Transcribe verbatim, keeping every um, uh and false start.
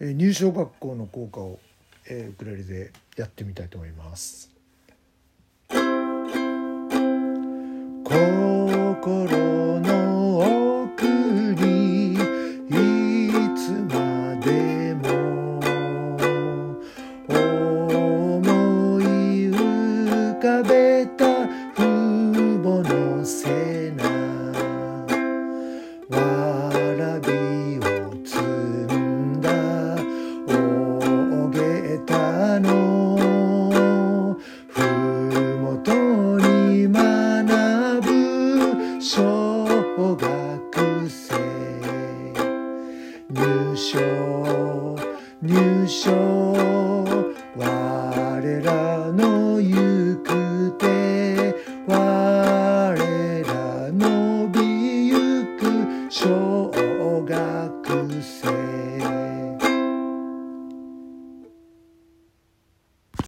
えー、入小学校の校歌を、えー、ウクレレでやってみたいと思います。心の奥にいつまでも思い浮かべた父母の背中、わらびを積んだ大げたのふもとに学ぶ小学生、入賞入賞我らの行く手、我らのびゆく小学生。